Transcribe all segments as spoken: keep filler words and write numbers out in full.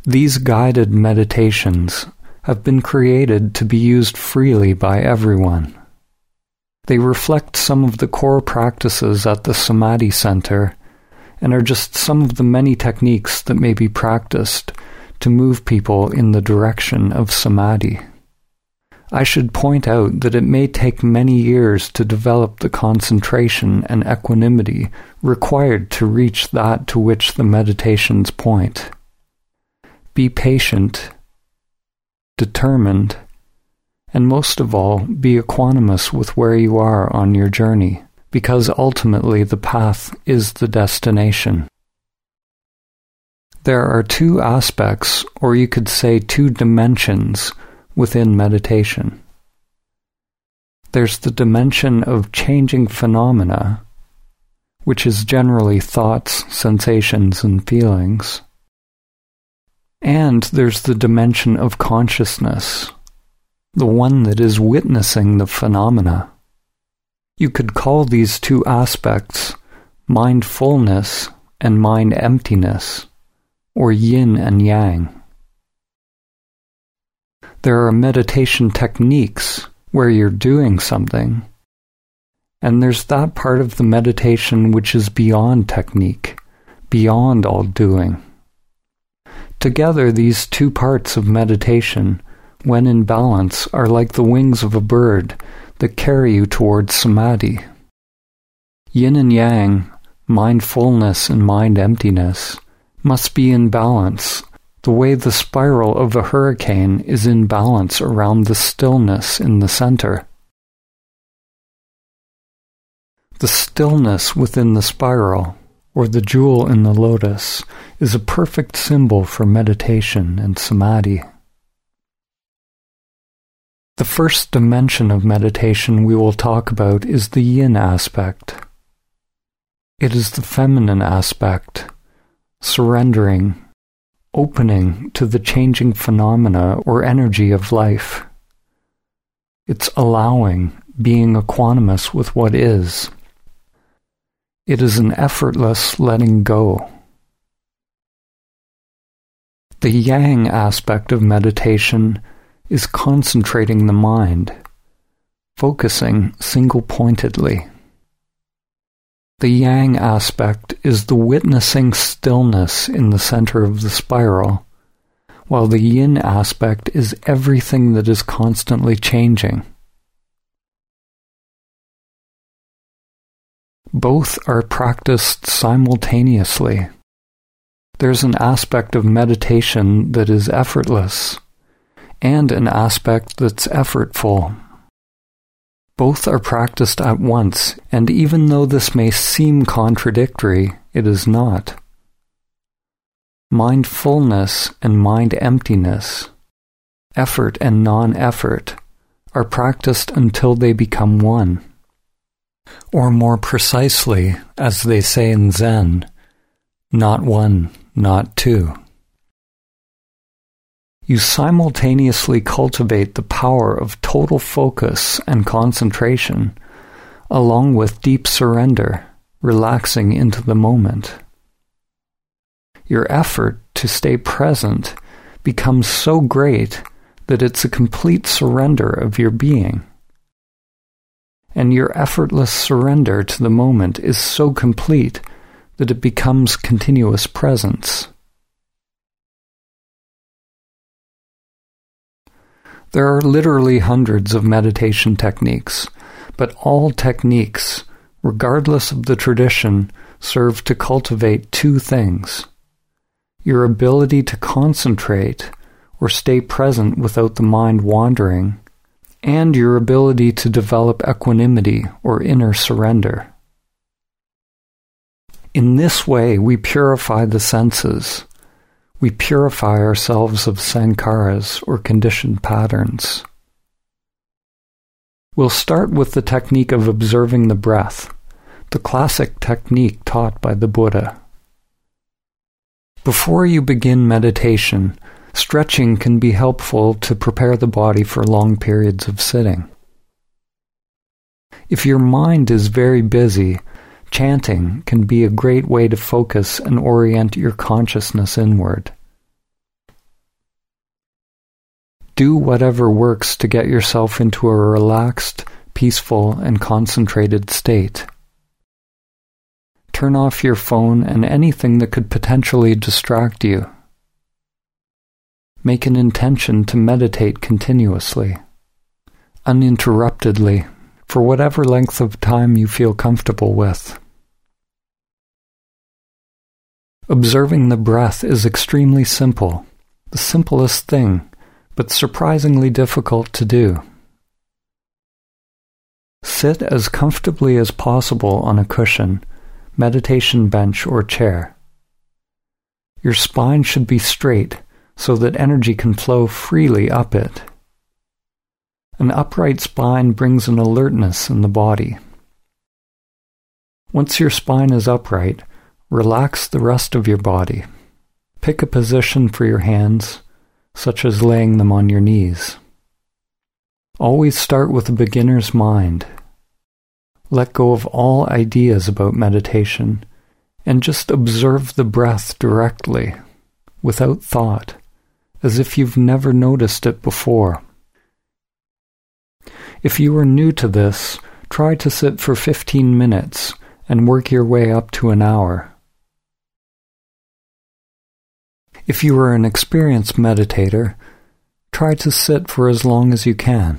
These guided meditations have been created to be used freely by everyone. They reflect some of the core practices at the Samadhi Center and are just some of the many techniques that may be practiced to move people in the direction of Samadhi. I should point out that it may take many years to develop the concentration and equanimity required to reach that to which the meditations point. Be patient, determined, and most of all, be equanimous with where you are on your journey, because ultimately the path is the destination. There are two aspects, or you could say two dimensions, within meditation. There's the dimension of changing phenomena, which is generally thoughts, sensations, and feelings. And there's the dimension of consciousness, the one that is witnessing the phenomena. You could call these two aspects mindfulness and mind emptiness, or yin and yang. There are meditation techniques where you're doing something, and there's that part of the meditation which is beyond technique, beyond all doing. Together, these two parts of meditation, when in balance, are like the wings of a bird that carry you towards Samadhi. Yin and yang, mindfulness and mind emptiness, must be in balance, the way the spiral of a hurricane is in balance around the stillness in the center. The stillness within the spiral, or the jewel in the lotus, is a perfect symbol for meditation and samadhi. The first dimension of meditation we will talk about is the yin aspect. It is the feminine aspect, surrendering, opening to the changing phenomena or energy of life. It's allowing, being equanimous with what is. It is an effortless letting go. The yang aspect of meditation is concentrating the mind, focusing single-pointedly. The yang aspect is the witnessing stillness in the center of the spiral, while the yin aspect is everything that is constantly changing. Both are practiced simultaneously. There's an aspect of meditation that is effortless, and an aspect that's effortful. Both are practiced at once, and even though this may seem contradictory, it is not. Mindfulness and mind emptiness, effort and non-effort, are practiced until they become one. Or more precisely, as they say in Zen, not one, not two. You simultaneously cultivate the power of total focus and concentration, along with deep surrender, relaxing into the moment. Your effort to stay present becomes so great that it's a complete surrender of your being. And your effortless surrender to the moment is so complete that it becomes continuous presence. There are literally hundreds of meditation techniques, but all techniques, regardless of the tradition, serve to cultivate two things: your ability to concentrate or stay present without the mind wandering, and your ability to develop equanimity or inner surrender. In this way, we purify the senses. We purify ourselves of sankharas or conditioned patterns. We'll start with the technique of observing the breath, the classic technique taught by the Buddha. Before you begin meditation, stretching can be helpful to prepare the body for long periods of sitting. If your mind is very busy, chanting can be a great way to focus and orient your consciousness inward. Do whatever works to get yourself into a relaxed, peaceful, and concentrated state. Turn off your phone and anything that could potentially distract you. Make an intention to meditate continuously, uninterruptedly, for whatever length of time you feel comfortable with. Observing the breath is extremely simple, the simplest thing, but surprisingly difficult to do. Sit as comfortably as possible on a cushion, meditation bench, or chair. Your spine should be straight so that energy can flow freely up it. An upright spine brings an alertness in the body. Once your spine is upright, relax the rest of your body. Pick a position for your hands, such as laying them on your knees. Always start with a beginner's mind. Let go of all ideas about meditation and just observe the breath directly, without thought, as if you've never noticed it before. If you are new to this, try to sit for fifteen minutes and work your way up to an hour. If you are an experienced meditator, try to sit for as long as you can.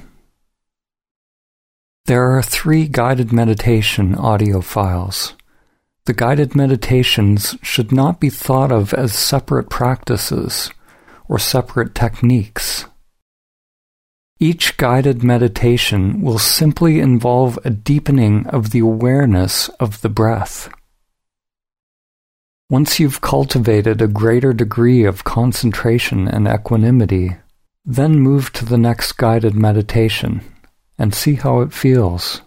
There are three guided meditation audio files. The guided meditations should not be thought of as separate practices or separate techniques. Each guided meditation will simply involve a deepening of the awareness of the breath. Once you've cultivated a greater degree of concentration and equanimity, then move to the next guided meditation and see how it feels.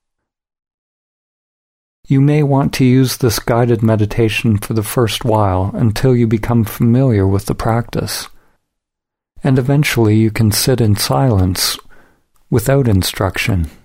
You may want to use this guided meditation for the first while until you become familiar with the practice, and eventually you can sit in silence without instruction.